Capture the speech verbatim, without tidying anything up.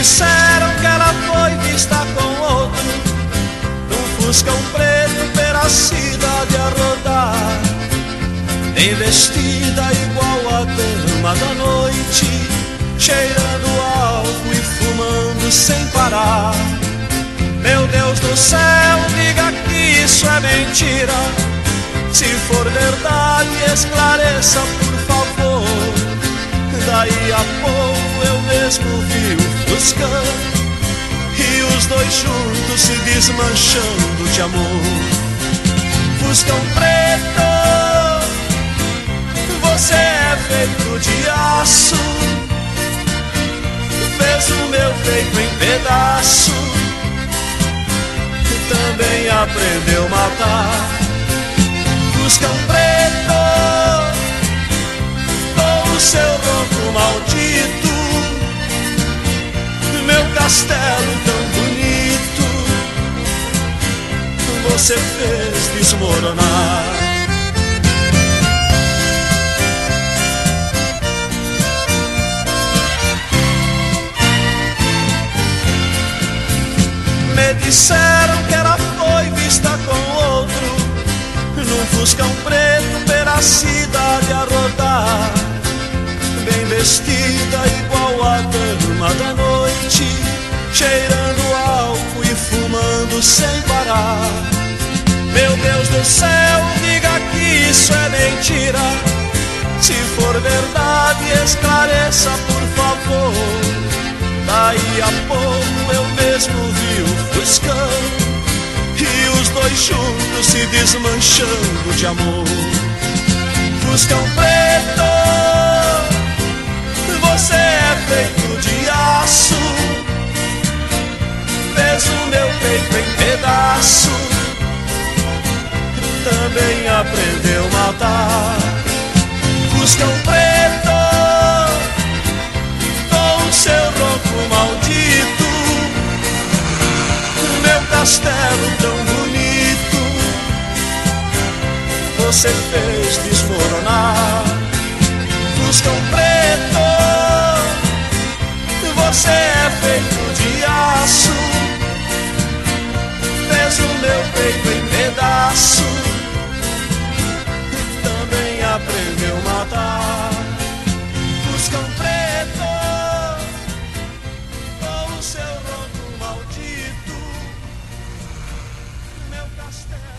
disseram que ela foi vista com outro, num fuscão preto pela cidade a rodar, bem vestida igual a dama da noite, cheirando álcool e fumando sem parar. Meu Deus do céu, diga que isso é mentira. Se for verdade, esclareça por favor. Daí a pouco eu mesmo vi o fuscão e os dois juntos se desmanchando de amor. Fuscão preto, você é feito de aço, fez o meu peito em pedaço, também aprendeu a matar. Fuscão preto, com o seu ronco maldito, meu castelo tão bonito, você fez desmoronar. Me disseram que ela foi vista com outro, num fuscão preto pela cidade a rodar, bem vestida igual a dama da noite, cheirando álcool e fumando sem parar. Meu Deus do céu, diga que isso é mentira. Se for verdade, esclareça por favor. Daí a pouco eu mesmo vi o fuscão e os dois juntos se desmanchando de amor. Fuscão preto, você é feito de aço, fez o meu peito em pedaço, também aprendeu a matar. Fuscão preto, com o seu ronco maldito, meu castelo tão bonito, você fez desmoronar. Fuscão preto, você é feito de aço, fez o meu peito em pedaço, também aprendeu a matar. Fuscão preto, com o seu ronco maldito, meu castelo